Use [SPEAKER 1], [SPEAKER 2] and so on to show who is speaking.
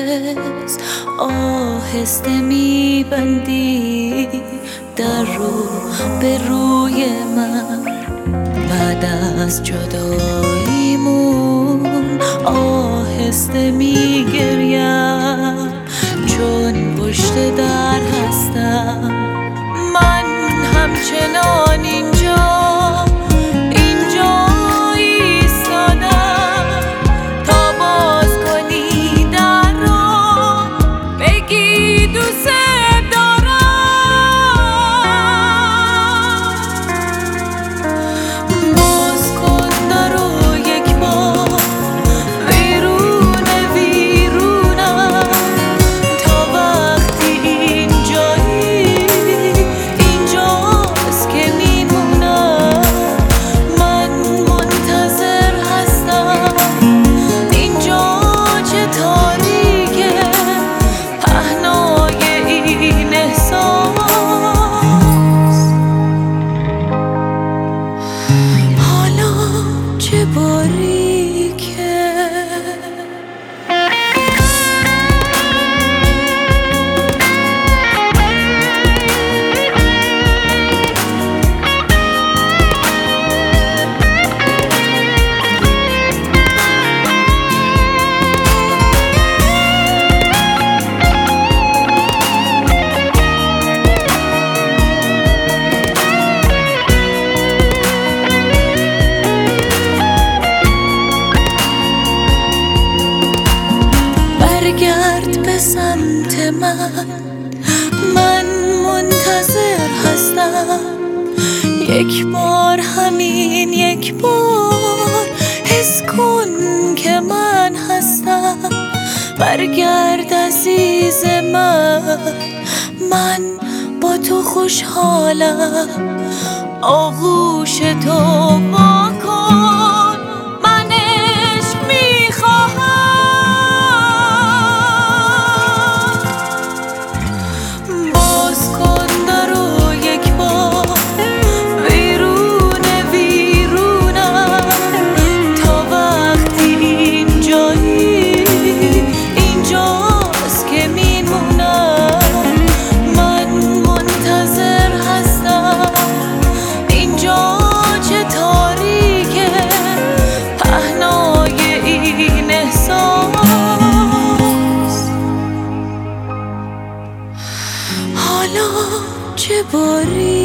[SPEAKER 1] نرگس آهسته میبندی در رو به روی من. بعد از جداییمون آهسته میگریم چون پشت در هستم. من همچنان اینجا ایستادم تا باز کنی در رو بگی دوست دارم. باز کن در رو یک بار ویرونم تا وقتی اینجایی اینجاست که میمونم. من منتظر هستم اینجا چه تاریکه پهنای این احساس. حالا چه باریکه برگرد به سمت من منتظر هستم. یک بار همین یک بار حس کن که من هستم. برگرد عزیز من با تو خوشحالم. آغوش تو وا کن من عشق میخواهم. حالا چه باری